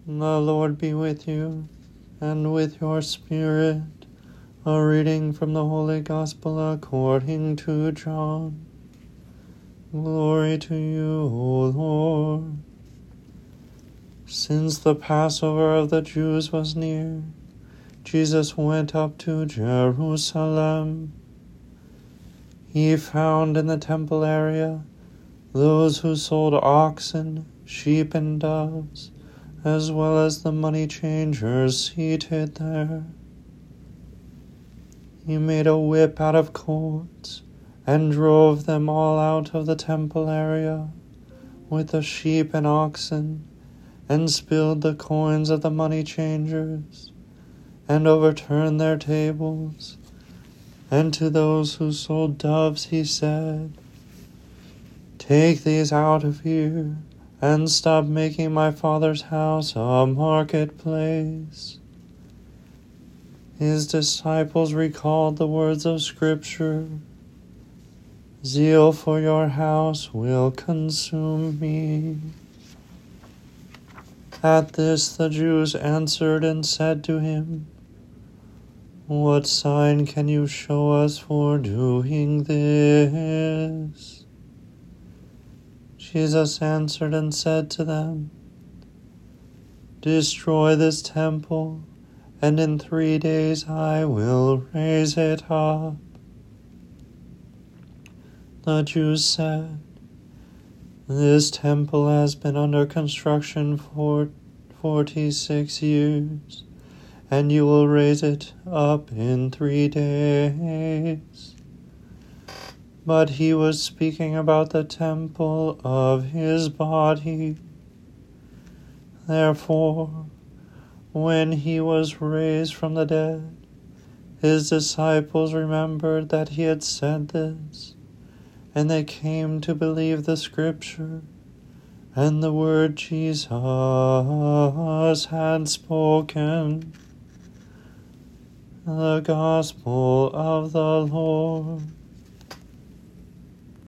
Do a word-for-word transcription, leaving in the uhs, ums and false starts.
The Lord be with you, and with your spirit. A reading from the Holy Gospel according to John. Glory to you, O Lord. Since the Passover of the Jews was near, Jesus went up to Jerusalem. He found in the temple area those who sold oxen, sheep, and doves, as well as the money changers seated there. He made a whip out of cords and drove them all out of the temple area with the sheep and oxen, and spilled the coins of the money changers, and overturned their tables. And to those who sold doves he said, "Take these out of here, and stop making my Father's house a marketplace." His disciples recalled the words of Scripture, "Zeal for your house will consume me." At this the Jews answered and said to him, "What sign can you show us for doing this?" Jesus answered and said to them, "Destroy this temple, and in three days I will raise it up." The Jews said, "This temple has been under construction for forty-six years, and you will raise it up in three days." But he was speaking about the temple of his body. Therefore, when he was raised from the dead, his disciples remembered that he had said this, and they came to believe the Scripture and the word Jesus had spoken. The Gospel of the Lord.